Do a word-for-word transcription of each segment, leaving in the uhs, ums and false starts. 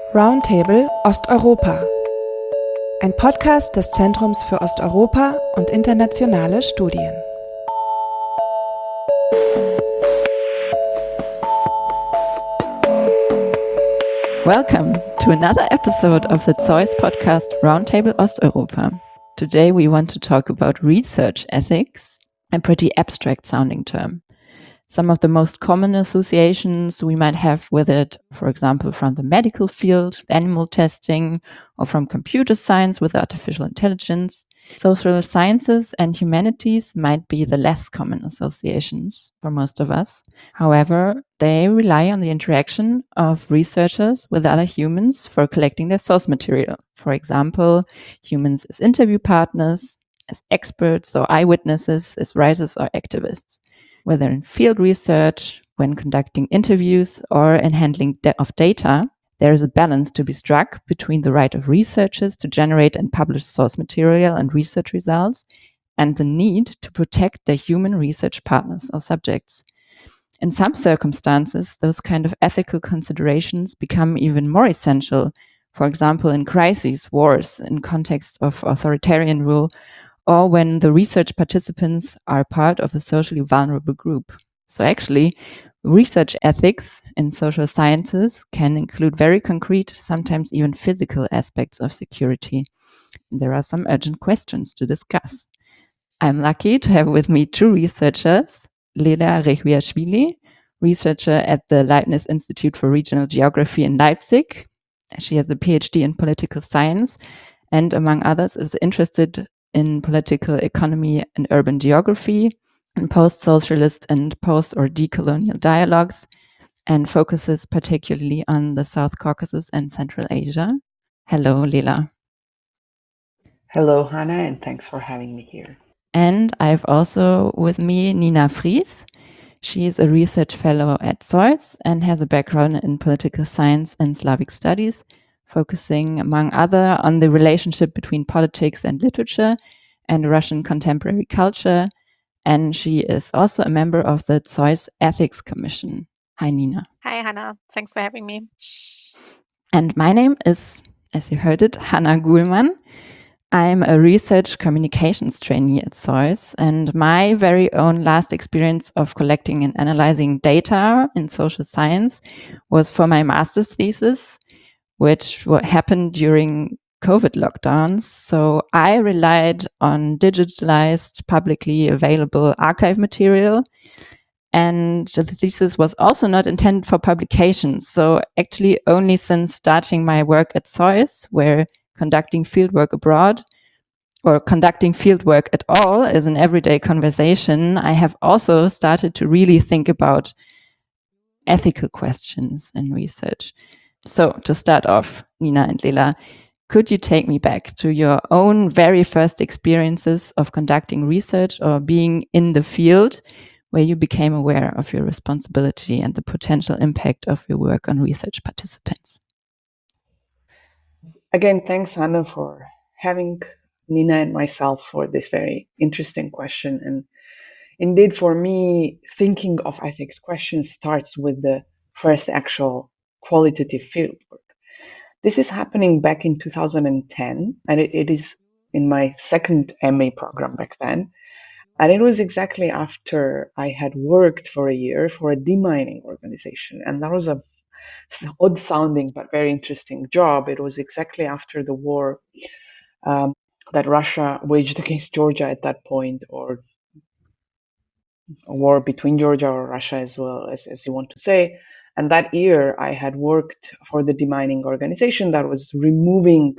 Roundtable Osteuropa. Ein Podcast des Zentrums für Osteuropa und internationale Studien. Welcome to another episode of the Zeus podcast Roundtable Osteuropa. Today we want to talk about research ethics, a pretty abstract sounding term. Some of the most common associations we might have with it, for example, from the medical field, animal testing, or from computer science with artificial intelligence. Social sciences and humanities might be the less common associations for most of us. However, they rely on the interaction of researchers with other humans for collecting their source material. For example, humans as interview partners, as experts or eyewitnesses, as writers or activists. Whether in field research, when conducting interviews, or in handling de- of data, there is a balance to be struck between the right of researchers to generate and publish source material and research results, and the need to protect their human research partners or subjects. In some circumstances, those kind of ethical considerations become even more essential, for example, in crises, wars, in context of authoritarian rule, or when the research participants are part of a socially vulnerable group. So actually, research ethics in social sciences can include very concrete, sometimes even physical aspects of security. There are some urgent questions to discuss. I'm lucky to have with me two researchers, Lela Rehuashvili, researcher at the Leibniz Institute for Regional Geography in Leipzig. She has a PhD in political science and, among others, is interested in political economy and urban geography, and post-socialist and post- or decolonial dialogues, and focuses particularly on the South Caucasus and Central Asia. Hello, Lela. Hello, Hannah, and thanks for having me here. And I've also with me Nina Fries. She is a research fellow at Zeus and has a background in political science and Slavic studies, focusing, among other, on the relationship between politics and literature and Russian contemporary culture. And she is also a member of the Zeus Ethics Commission. Hi, Nina. Hi, Hannah. Thanks for having me. And my name is, as you heard it, Hannah Guhlmann. I'm a research communications trainee at Zeus, and my very own last experience of collecting and analyzing data in social science was for my master's thesis, which happened during COVID lockdowns. So I relied on digitalized, publicly available archive material. And the thesis was also not intended for publication. So actually only since starting my work at Zeus, where conducting fieldwork abroad or conducting fieldwork at all is an everyday conversation, I have also started to really think about ethical questions in research. So to start off, Nina and Lela, could you take me back to your own very first experiences of conducting research or being in the field where you became aware of your responsibility and the potential impact of your work on research participants? Again, thanks, Hannah, for having Nina and myself for this very interesting question. And indeed, for me, thinking of ethics questions starts with the first actual qualitative fieldwork. This is happening back in two thousand ten, and it, it is in my second M A program back then. And it was exactly after I had worked for a year for a demining organization. And that was a odd sounding but very interesting job. It was exactly after the war um, that Russia waged against Georgia at that point, or a war between Georgia or Russia, as well as, as you want to say. And that year I had worked for the demining organization that was removing,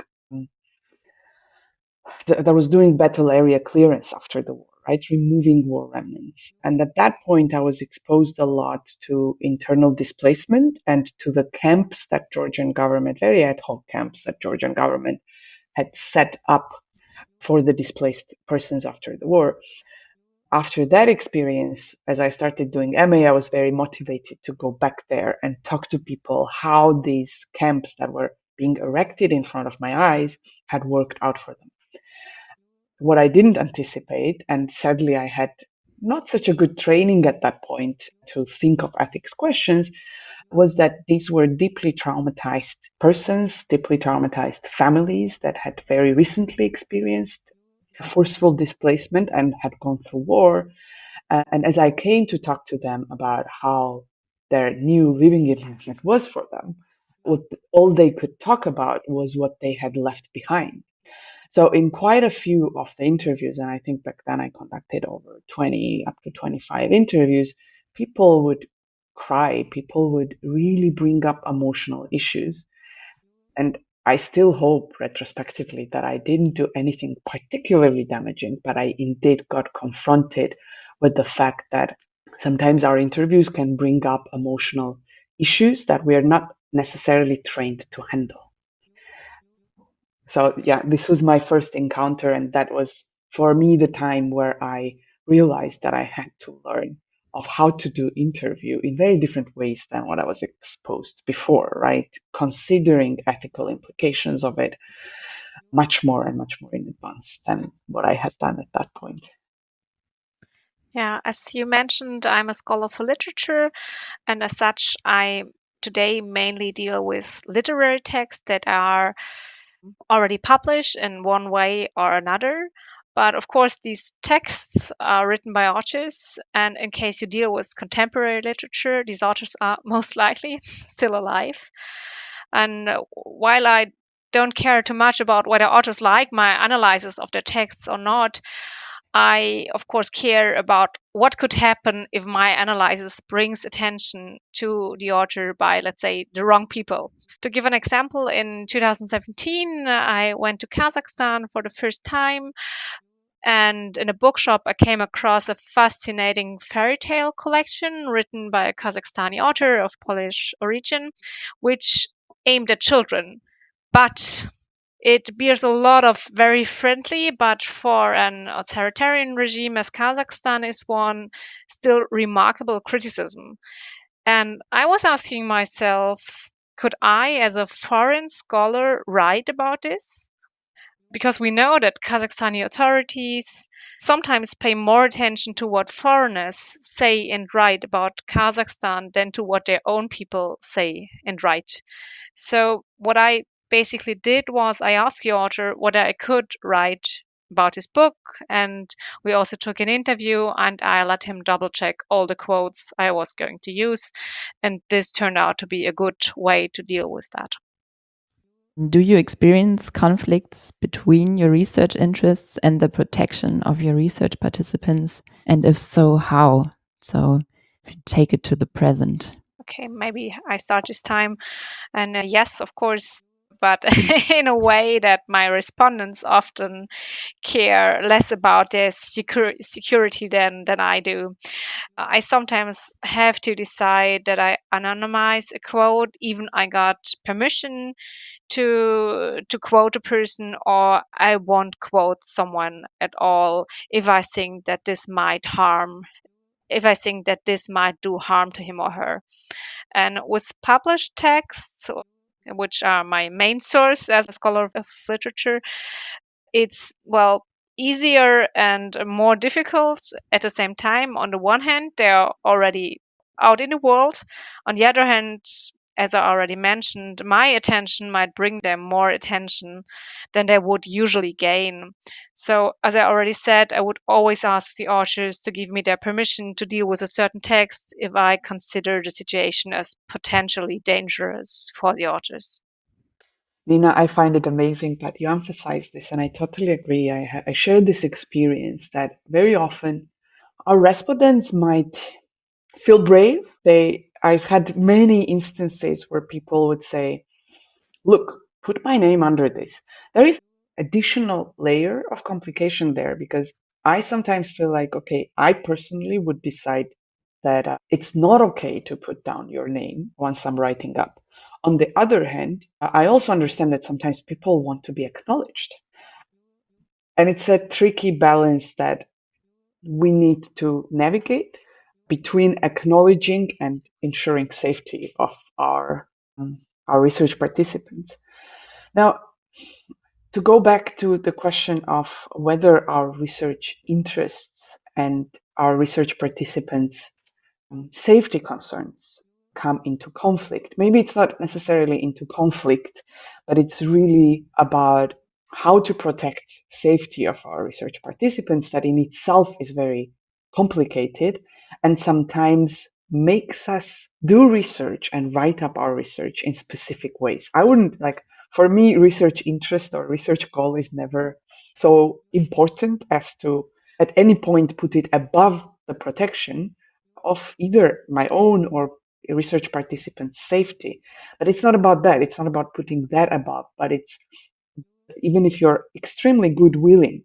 that was doing battle area clearance after the war, right? Removing war remnants. And at that point, I was exposed a lot to internal displacement and to the camps that Georgian government, very ad hoc camps that Georgian government had set up for the displaced persons after the war. After that experience, as I started doing M A, I was very motivated to go back there and talk to people how these camps that were being erected in front of my eyes had worked out for them. What I didn't anticipate, and sadly I had not such a good training at that point to think of ethics questions, was that these were deeply traumatized persons, deeply traumatized families that had very recently experienced forceful displacement and had gone through war. Uh, and as I came to talk to them about how their new living environment was for them, what all they could talk about was what they had left behind. So in quite a few of the interviews, and I think back then I conducted over twenty, up to twenty-five interviews, people would cry, people would really bring up emotional issues. And I still hope retrospectively that I didn't do anything particularly damaging, but I indeed got confronted with the fact that sometimes our interviews can bring up emotional issues that we are not necessarily trained to handle. So yeah, this was my first encounter, and that was for me the time where I realized that I had to learn of how to do interview in very different ways than what I was exposed before, right? Considering ethical implications of it much more and much more in advance than what I had done at that point. Yeah, as you mentioned, I'm a scholar for literature, and as such, I today mainly deal with literary texts that are already published in one way or another. But of course, these texts are written by authors, and in case you deal with contemporary literature, these authors are most likely still alive. And uh, while I don't care too much about whether authors like my analysis of their texts or not, I, of course, care about what could happen if my analysis brings attention to the author by, let's say, the wrong people. To give an example, in two thousand seventeen, I went to Kazakhstan for the first time. And in a bookshop, I came across a fascinating fairy tale collection written by a Kazakhstani author of Polish origin, which aimed at children. But it bears a lot of very friendly, but for an authoritarian regime as Kazakhstan is one, still remarkable criticism. And I was asking myself, could I, as a foreign scholar, write about this? Because we know that Kazakhstani authorities sometimes pay more attention to what foreigners say and write about Kazakhstan than to what their own people say and write. So what I basically did was I asked the author whether I could write about his book, and we also took an interview, and I let him double check all the quotes I was going to use, and this turned out to be a good way to deal with that. Do you experience conflicts between your research interests and the protection of your research participants? And if so, how? So if you take it to the present. Okay, maybe I start this time. And uh, yes, of course, but in a way that my respondents often care less about their secur- security than, than I do. I sometimes have to decide that I anonymize a quote, even I got permission to to quote a person, or I won't quote someone at all if I think that this might harm if I think that this might do harm to him or her. And with published texts, which are my main source as a scholar of literature, it's, well, easier and more difficult at the same time. On the one hand, they're already out in the world. On the other hand, as I already mentioned, my attention might bring them more attention than they would usually gain. So, as I already said, I would always ask the authors to give me their permission to deal with a certain text if I consider the situation as potentially dangerous for the authors. Nina, I find it amazing that you emphasize this, and I totally agree. I, ha- I share this experience that very often our respondents might feel brave. They, I've had many instances where people would say, "Look, put my name under this." There is additional layer of complication there because I sometimes feel like, okay, I personally would decide that uh, it's not okay to put down your name once I'm writing up. On the other hand, I also understand that sometimes people want to be acknowledged. And it's a tricky balance that we need to navigate between acknowledging and ensuring safety of our, um, our research participants. Now, to go back to the question of whether our research interests and our research participants' um, safety concerns come into conflict. Maybe it's not necessarily into conflict, but it's really about how to protect safety of our research participants that in itself is very complicated and sometimes makes us do research and write up our research in specific ways. I wouldn't like, for me, research interest or research goal is never so important as to at any point put it above the protection of either my own or research participants' safety. But it's not about that. It's not about putting that above, but it's even if you're extremely good willing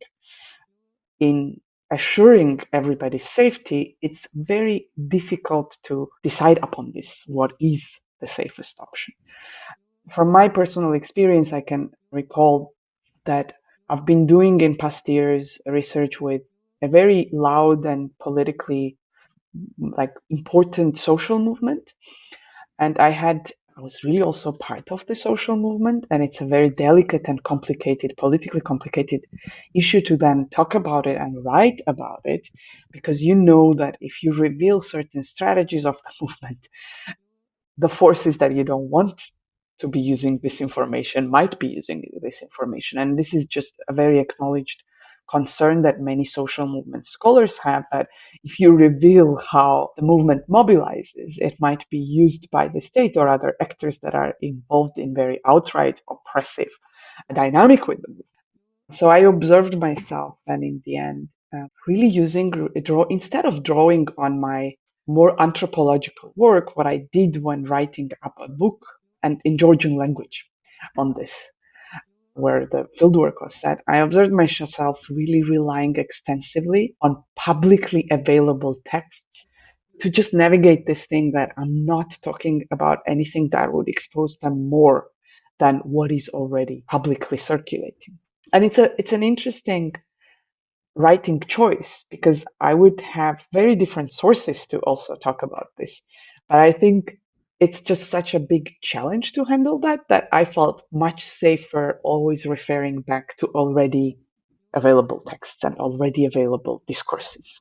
in assuring everybody's safety, it's very difficult to decide upon this, what is the safest option. From my personal experience, I can recall that I've been doing in past years research with a very loud and politically like important social movement. And I had I was really also part of the social movement, and it's a very delicate and complicated, politically complicated issue to then talk about it and write about it, because you know that if you reveal certain strategies of the movement, the forces that you don't want to be using this information might be using this information. And this is just a very acknowledged concern that many social movement scholars have, that if you reveal how the movement mobilizes, it might be used by the state or other actors that are involved in very outright oppressive dynamic with the movement. So I observed myself, and in the end, uh, really using draw instead of drawing on my more anthropological work, what I did when writing up a book and in Georgian language on this, where the fieldwork was set, I observed myself really relying extensively on publicly available texts to just navigate this thing that I'm not talking about anything that would expose them more than what is already publicly circulating. And it's a it's an interesting writing choice, because I would have very different sources to also talk about this. But I think it's just such a big challenge to handle that, that I felt much safer always referring back to already available texts and already available discourses.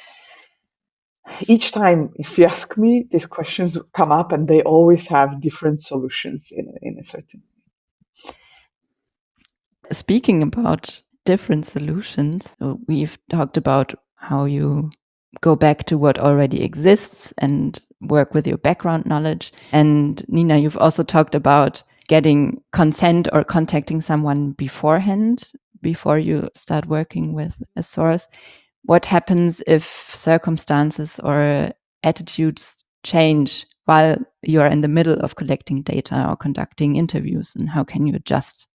Each time, if you ask me, these questions come up and they always have different solutions in a, in a certain way. Speaking about different solutions, so we've talked about how you go back to what already exists and work with your background knowledge. And Nina, you've also talked about getting consent or contacting someone beforehand, before you start working with a source. What happens if circumstances or attitudes change while you're in the middle of collecting data or conducting interviews, and how can you adjust?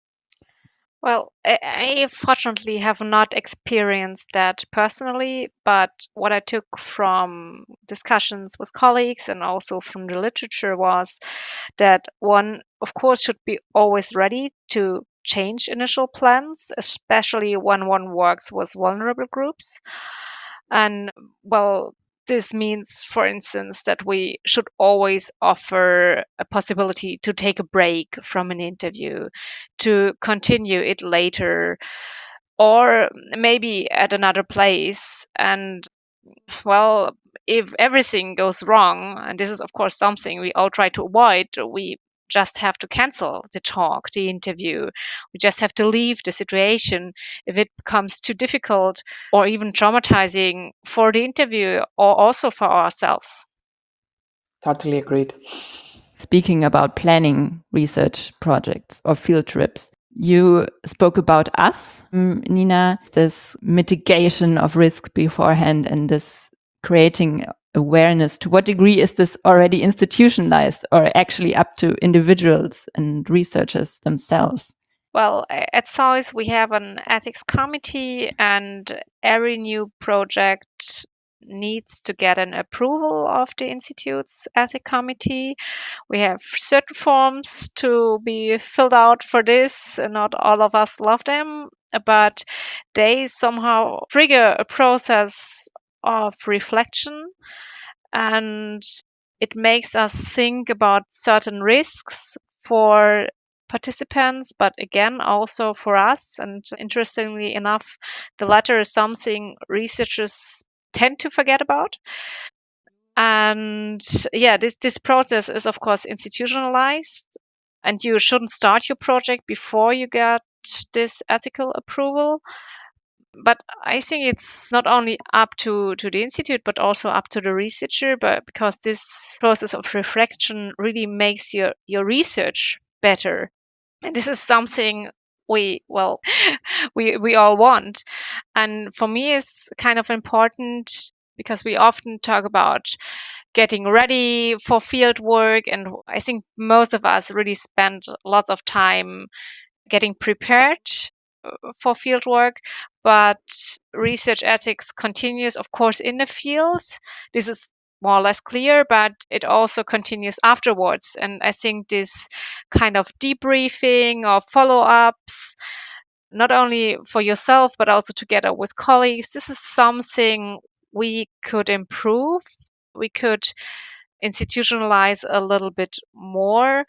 Well, I, I fortunately have not experienced that personally, but what I took from discussions with colleagues and also from the literature was that one, of course, should be always ready to change initial plans, especially when one works with vulnerable groups. And well, this means, for instance, that we should always offer a possibility to take a break from an interview, to continue it later, or maybe at another place. And well, if everything goes wrong, and this is, of course, something we all try to avoid, we just have to cancel the talk, the interview. We just have to leave the situation if it becomes too difficult or even traumatizing for the interview or also for ourselves. Totally agreed. Speaking about planning research projects or field trips, you spoke about us, Nina, this mitigation of risk beforehand and this creating awareness. To what degree is this already institutionalized or actually up to individuals and researchers themselves? Well, at S O I S, we have an ethics committee, and every new project needs to get an approval of the Institute's ethics committee. We have certain forms to be filled out for this, and not all of us love them, but they somehow trigger a process of reflection, and it makes us think about certain risks for participants, but again, also for us. And interestingly enough, the latter is something researchers tend to forget about. And yeah, this, this process is, of course, institutionalized, and you shouldn't start your project before you get this ethical approval. But I think it's not only up to, to the institute, but also up to the researcher, but because this process of reflection really makes your, your research better. And this is something we, well, we, we all want. And for me, it's kind of important because we often talk about getting ready for field work. And I think most of us really spend lots of time getting prepared for field work, but research ethics continues, of course, in the field. This is more or less clear, but it also continues afterwards. And I think this kind of debriefing or follow-ups, not only for yourself, but also together with colleagues, this is something we could improve. We could institutionalize a little bit more,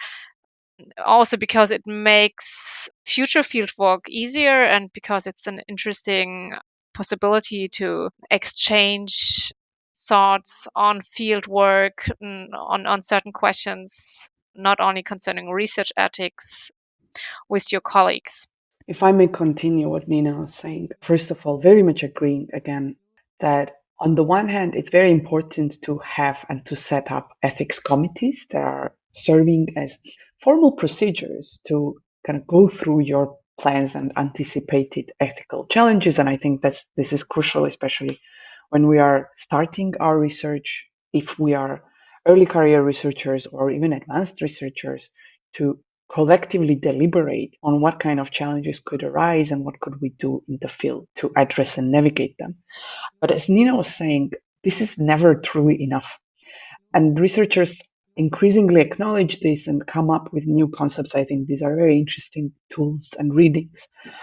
also because it makes future field work easier and because it's an interesting possibility to exchange thoughts on field work, on, on certain questions, not only concerning research ethics, with your colleagues. If I may continue what Nina was saying, first of all, very much agreeing again that on the one hand, it's very important to have and to set up ethics committees that are serving as formal procedures to kind of go through your plans and anticipated ethical challenges. And I think that's this is crucial, especially when we are starting our research, if we are early career researchers or even advanced researchers, to collectively deliberate on what kind of challenges could arise and what could we do in the field to address and navigate them. But as Nina was saying, this is never truly enough. And researchers increasingly acknowledge this and come up with new concepts. I think these are very interesting tools and readings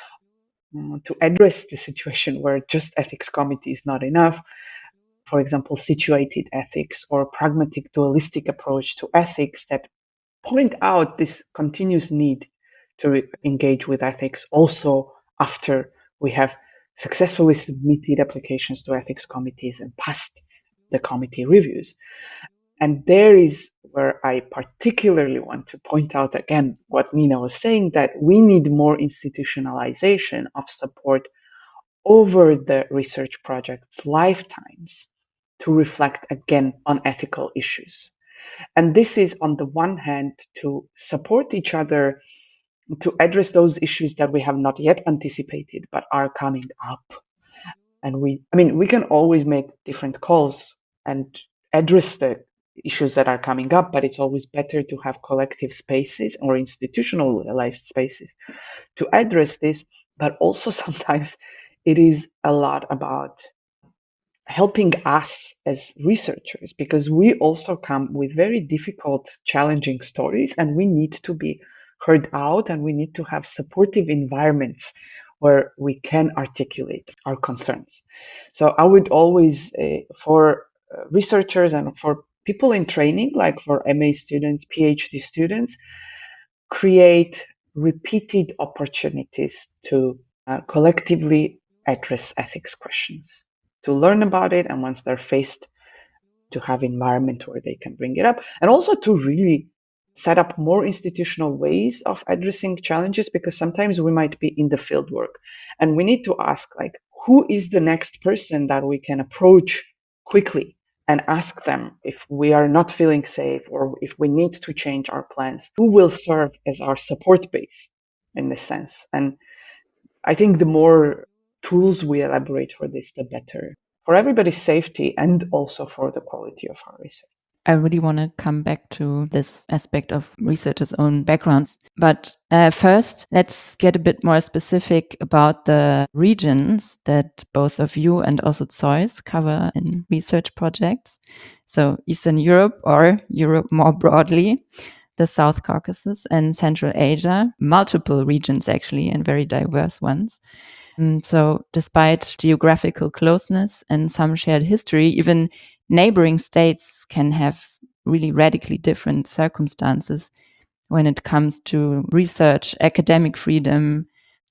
uh, to address the situation where just ethics committee is not enough. For example, situated ethics or pragmatic dualistic approach to ethics that point out this continuous need to re- engage with ethics also after we have successfully submitted applications to ethics committees and passed the committee reviews. And there is where I particularly want to point out again what Nina was saying, that we need more institutionalization of support over the research project's lifetimes to reflect again on ethical issues. And this is on the one hand to support each other to address those issues that we have not yet anticipated but are coming up. And we, I mean, we can always make different calls and address the issues that are coming up, but it's always better to have collective spaces or institutionalized spaces to address this. But also sometimes it is a lot about helping us as researchers, because we also come with very difficult, challenging stories, and we need to be heard out, and we need to have supportive environments where we can articulate our concerns. So I would always, uh, for uh, researchers and for people in training, like for M A students, PhD students, create repeated opportunities to uh, collectively address ethics questions, to learn about it, and once they're faced, to have environment where they can bring it up, and also to really set up more institutional ways of addressing challenges, because sometimes we might be in the field work and we need to ask, like, who is the next person that we can approach quickly and ask them if we are not feeling safe or if we need to change our plans, who will serve as our support base in this sense. And I think the more tools we elaborate for this, the better, for everybody's safety and also for the quality of our research. I really want to come back to this aspect of researchers' own backgrounds. But uh, first, let's get a bit more specific about the regions that both of you and also Zeus cover in research projects. So Eastern Europe, or Europe more broadly, the South Caucasus and Central Asia, multiple regions actually, and very diverse ones. And so despite geographical closeness and some shared history, even neighboring states can have really radically different circumstances when it comes to research, academic freedom,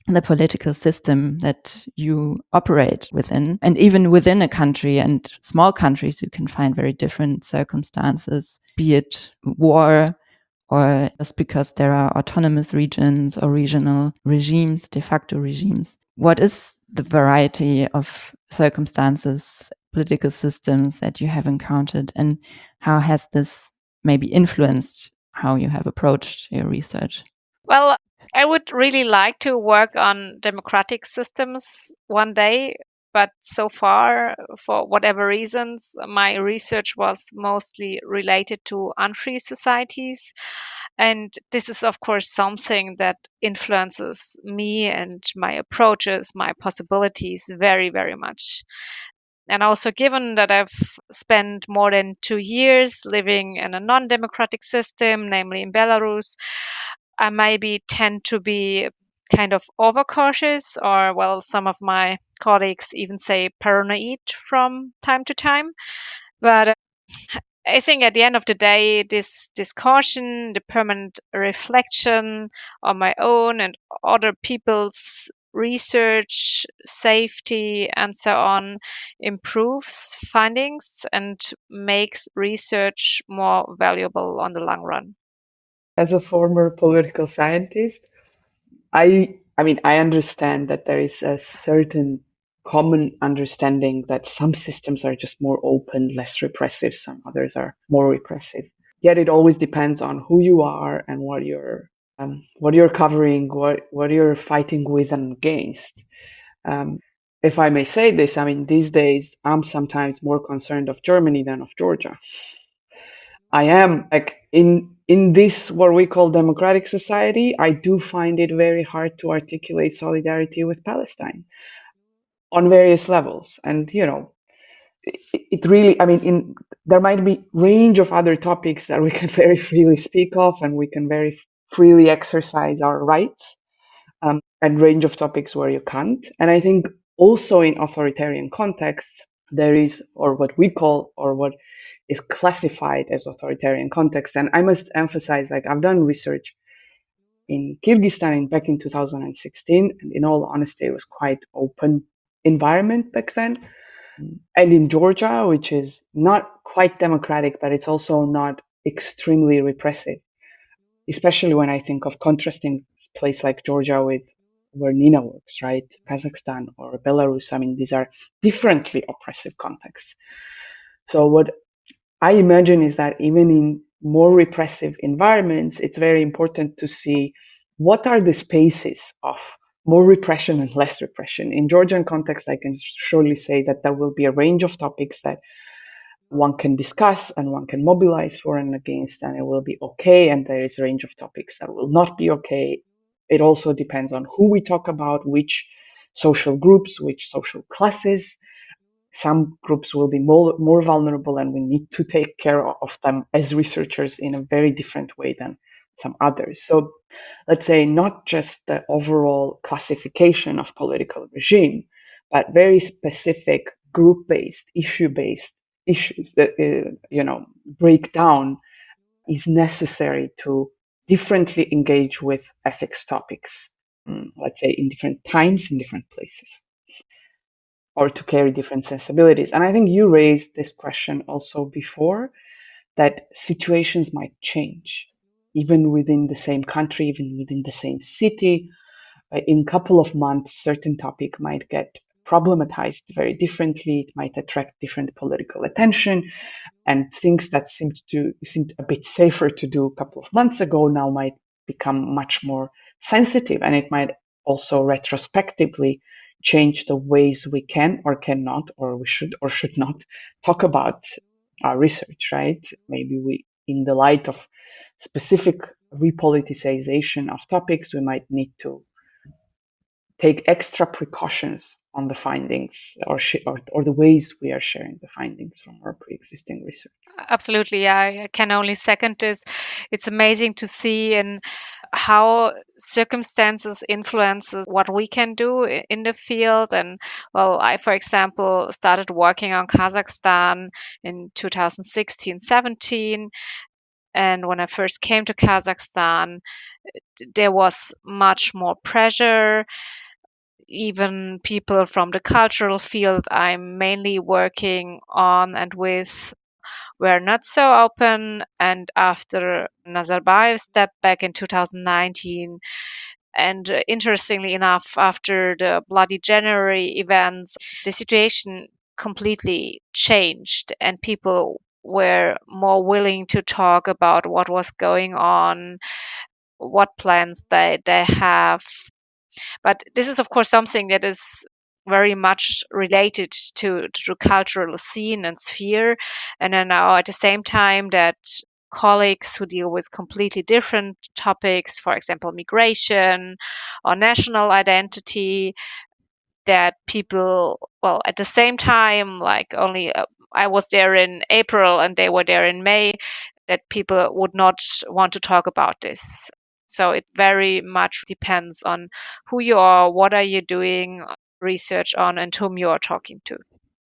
the political system that you operate within. And even within a country and small countries, you can find very different circumstances, be it war or just because there are autonomous regions or regional regimes, de facto regimes. What is the variety of circumstances, political systems that you have encountered, and how has this maybe influenced how you have approached your research? Well, I would really like to work on democratic systems one day, but so far, for whatever reasons, my research was mostly related to unfree societies. And this is, of course, something that influences me and my approaches, my possibilities very, very much. And also, given that I've spent more than two years living in a non democratic system, namely in Belarus, I maybe tend to be kind of overcautious, or, well, some of my colleagues even say paranoid from time to time. But uh, I think at the end of the day, this this caution, the permanent reflection on my own and other people's research, safety, and so on improves findings and makes research more valuable on the long run. As a former political scientist, I I mean I understand that there is a certain common understanding that some systems are just more open, less repressive, some others are more repressive. Yet it always depends on who you are and what you're um, what you're covering, what what you're fighting with and against. Um, if I may say this, I mean these days I'm sometimes more concerned of Germany than of Georgia. I am like in in this what we call democratic society, I do find it very hard to articulate solidarity with Palestine on various levels. And you know, it, it really, I mean, in there might be range of other topics that we can very freely speak of, and we can very freely exercise our rights, um, and range of topics where you can't. And I think also in authoritarian contexts, there is, or what we call, or what is classified as authoritarian context. And I must emphasize, like I've done research in Kyrgyzstan in, back in two thousand sixteen, and in all honesty, it was quite open environment back then. And in Georgia, which is not quite democratic, but it's also not extremely repressive, especially when I think of contrasting place like Georgia with where Nina works, right? Kazakhstan or Belarus. I mean, these are differently oppressive contexts. So what I imagine is that even in more repressive environments, it's very important to see what are the spaces of more repression and less repression. In Georgian context, I can surely say that there will be a range of topics that one can discuss and one can mobilize for and against, and it will be okay. And there is a range of topics that will not be okay. It also depends on who we talk about, which social groups, which social classes. Some groups will be more, more vulnerable, and we need to take care of them as researchers in a very different way than some others. So let's say not just the overall classification of political regime, but very specific group-based, issue-based issues that uh, you know break down is necessary to differently engage with ethics topics, mm, let's say in different times, in different places, or to carry different sensibilities. And I think you raised this question also before, that situations might change, even within the same country, even within the same city. Uh, In a couple of months, certain topic might get problematized very differently. It might attract different political attention, and things that seemed to seemed a bit safer to do a couple of months ago now might become much more sensitive, and it might also retrospectively change the ways we can or cannot, or we should or should not talk about our research, right? Maybe we, in the light of specific repoliticization of topics, we might need to take extra precautions on the findings, or, sh- or, or the ways we are sharing the findings from our pre-existing research. Absolutely, yeah, I can only second this. It's amazing to see in how circumstances influences what we can do i- in the field. And well, I, for example, started working on Kazakhstan in two thousand sixteen, seventeen, And when I first came to Kazakhstan, there was much more pressure. Even people from the cultural field I'm mainly working on and with were not so open. And after Nazarbayev stepped back in two thousand nineteen, and uh, interestingly enough, after the Bloody January events, the situation completely changed, and people were more willing to talk about what was going on, what plans they, they have. But this is, of course, something that is very much related to, to the cultural scene and sphere. And then now at the same time that colleagues who deal with completely different topics, for example, migration or national identity, that people, well, at the same time, like only uh, I was there in April and they were there in May, that people would not want to talk about this. So it very much depends on who you are, what are you doing research on, and whom you are talking to.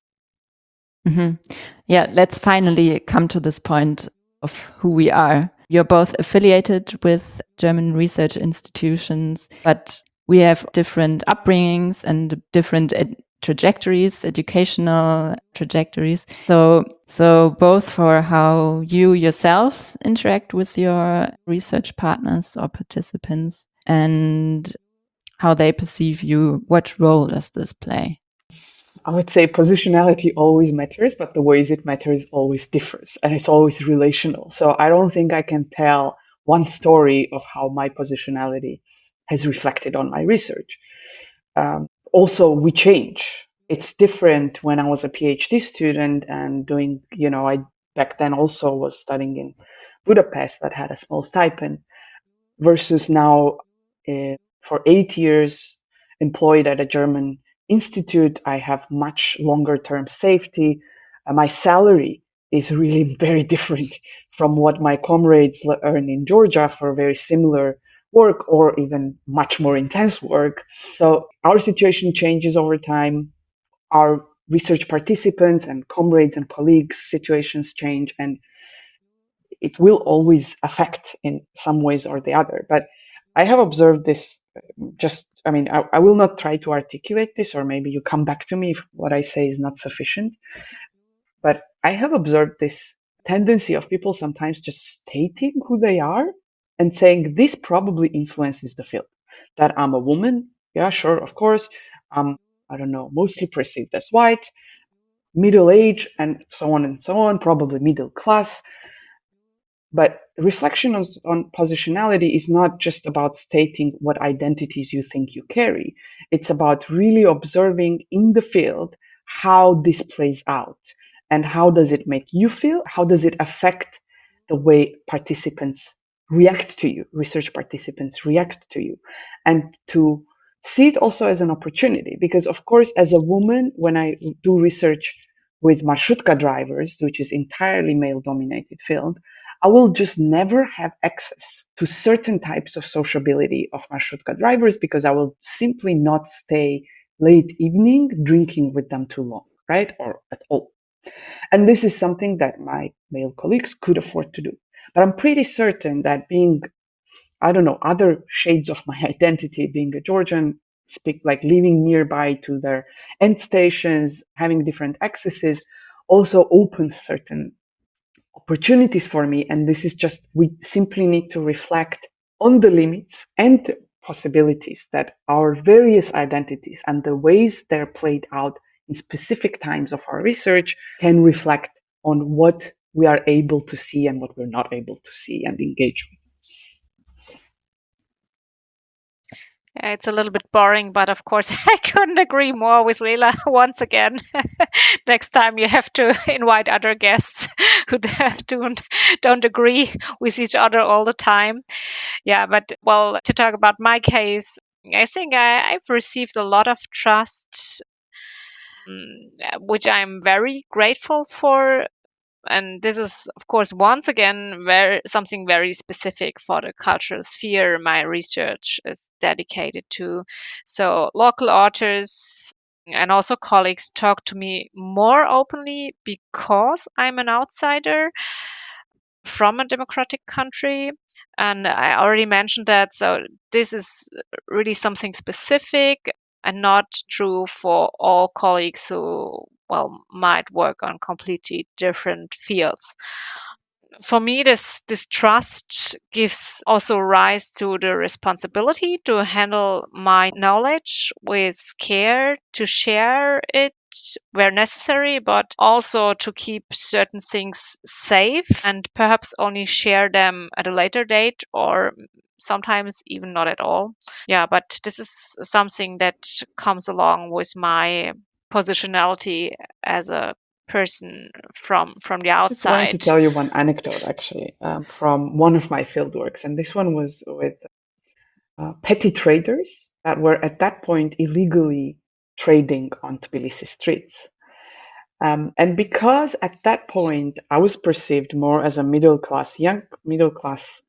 hmm Yeah, let's finally come to this point of who we are. You're both affiliated with German research institutions, but we have different upbringings and different ed- trajectories, educational trajectories. So, so both for how you yourselves interact with your research partners or participants and how they perceive you. What role does this play? I would say positionality always matters, but the ways it matters always differs, and it's always relational. So I don't think I can tell one story of how my positionality has reflected on my research. Um, also, we change. It's different when I was a PhD student and doing, you know, I back then also was studying in Budapest, but had a small stipend, versus now uh, for eight years employed at a German institute. I have much longer term safety. Uh, my salary is really very different from what my comrades earn in Georgia for very similar work or even much more intense work. So our situation changes over time. Our research participants and comrades and colleagues' situations change, and it will always affect in some ways or the other. But I have observed this just, I mean, I, I will not try to articulate this, or maybe you come back to me if what I say is not sufficient. But I have observed this tendency of people sometimes just stating who they are and saying this probably influences the field. That I'm a woman, yeah, sure, of course. I'm, I don't know, mostly perceived as white, middle age, and so on and so on, probably middle class. But reflection on, on positionality is not just about stating what identities you think you carry. It's about really observing in the field how this plays out and how does it make you feel? How does it affect the way participants react to you, research participants react to you? And to see it also as an opportunity, because of course, as a woman, when I do research with marshutka drivers, which is entirely male dominated field, I will just never have access to certain types of sociability of marshutka drivers because I will simply not stay late evening drinking with them too long, right? Or at all. And this is something that my male colleagues could afford to do. But I'm pretty certain that being, I don't know, other shades of my identity, being a Georgian, speak like living nearby to their end stations, having different accesses, also opens certain opportunities for me. And this is just, we simply need to reflect on the limits and the possibilities that our various identities and the ways they're played out in specific times of our research can reflect on what we are able to see and what we're not able to see and engage with. Yeah, it's a little bit boring, but of course, I couldn't agree more with Leila once again. Next time you have to invite other guests who don't, don't agree with each other all the time. Yeah, but well, to talk about my case, I think I, I've received a lot of trust, um, which I'm very grateful for. And this is, of course, once again, very, something very specific for the cultural sphere my research is dedicated to. So local authors and also colleagues talk to me more openly because I'm an outsider. from a democratic country. And I already mentioned that. So this is really something specific and not true for all colleagues who, well, might work on completely different fields. For me, this this trust gives also rise to the responsibility to handle my knowledge with care, to share it where necessary, but also to keep certain things safe and perhaps only share them at a later date or sometimes even not at all. Yeah, but this is something that comes along with my positionality as a person from from the I just wanted to outside. tell you one anecdote, actually, um, from one of my fieldworks, and this one was with uh, petty traders that were at that point illegally trading on Tbilisi streets. Um, and because at that point I was perceived more as a middle class, young middle class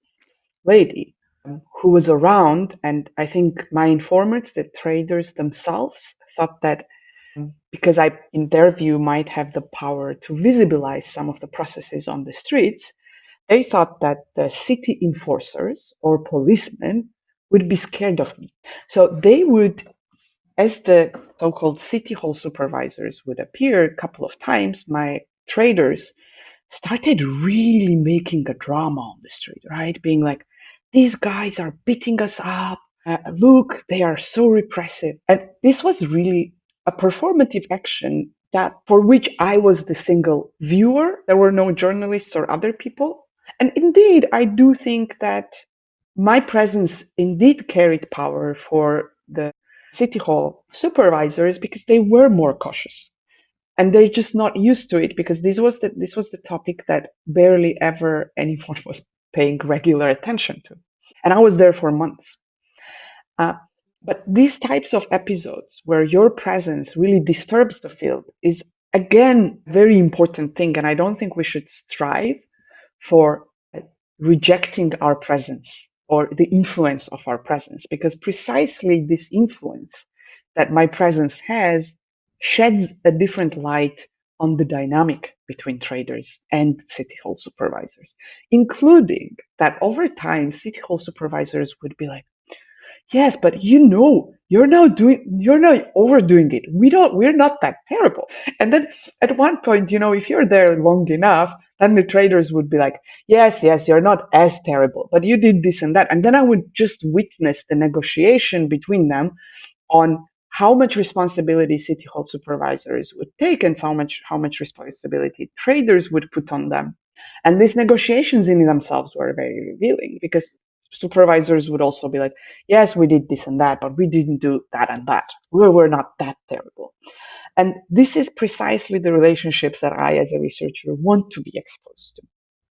lady um, who was around, and I think my informants, the traders themselves, thought that because I, in their view, might have the power to visibilize some of the processes on the streets, they thought that the city enforcers or policemen would be scared of me. So they would, as the so-called city hall supervisors would appear a couple of times, my traders started really making a drama on the street, right? Being like, these guys are beating us up. Uh, look, they are so repressive. And this was really a performative action that for which I was the single viewer. There were no journalists or other people. And indeed, I do think that my presence indeed carried power for the city hall supervisors because they were more cautious and they're just not used to it because this was the this was the topic that barely ever anyone was paying regular attention to, and I was there for months. Uh, but these types of episodes where your presence really disturbs the field is again a very important thing, and I don't think we should strive for rejecting our presence or the influence of our presence, because precisely this influence that my presence has sheds a different light on the dynamic between traders and city hall supervisors, including that over time, city hall supervisors would be like, yes, but you know, you're now doing, you're now overdoing it. We don't, we're not that terrible. And then at one point, you know, if you're there long enough, then the traders would be like, yes, yes, you're not as terrible, but you did this and that. And then I would just witness the negotiation between them on how much responsibility city hall supervisors would take and how much, how much responsibility traders would put on them. And these negotiations in themselves were very revealing because supervisors would also be like, yes, we did this and that, but we didn't do that and that. We were not that terrible. And this is precisely the relationships that I, as a researcher, want to be exposed to.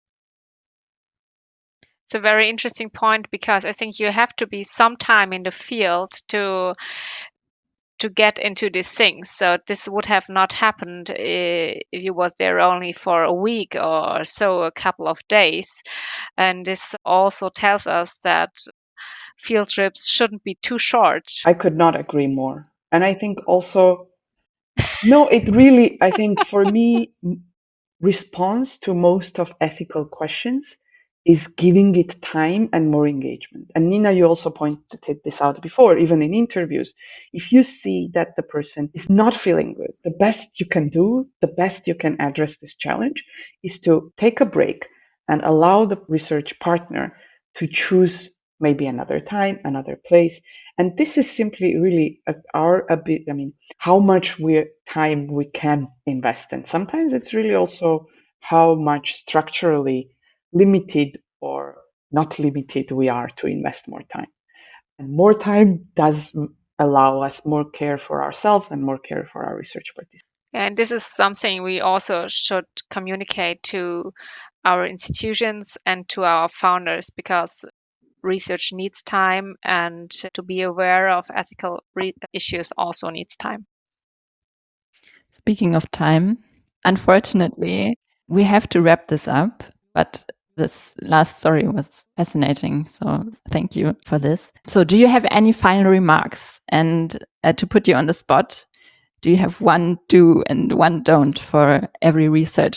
It's a very interesting point because I think you have to be sometime in the field to to get into these things. So this would have not happened if you was there only for a week or so, a couple of days. And this also tells us that field trips shouldn't be too short. I could not agree more. And I think also, no, it really, I think for me, response to most of ethical questions is giving it time and more engagement. And Nina, you also pointed this out before, even in interviews. If you see that the person is not feeling good, the best you can do, the best you can address this challenge is to take a break and allow the research partner to choose maybe another time, another place. And this is simply really our ability, I mean, how much we time we can invest in. Sometimes it's really also how much structurally limited or not limited we are to invest more time. And more time does allow us more care for ourselves and more care for our research participants. And this is something we also should communicate to our institutions and to our founders, because research needs time, and to be aware of ethical re- issues also needs time. Speaking of time, unfortunately, we have to wrap this up, but this last story was fascinating. So thank you for this. So do you have any final remarks? And uh, to put you on the spot, do you have one do and one don't for every researcher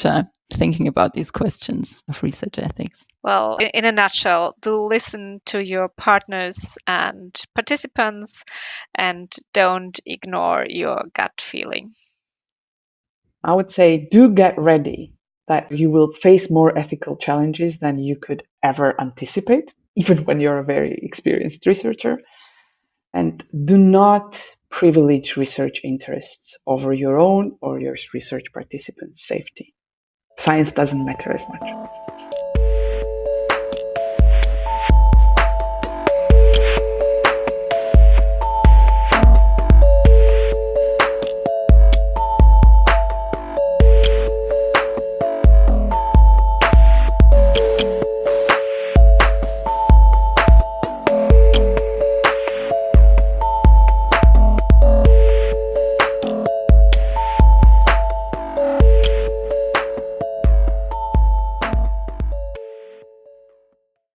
thinking about these questions of research ethics? Well, in, in a nutshell, do listen to your partners and participants and don't ignore your gut feeling. I would say do get ready that you will face more ethical challenges than you could ever anticipate, even when you're a very experienced researcher. And do not privilege research interests over your own or your research participants' safety. Science doesn't matter as much.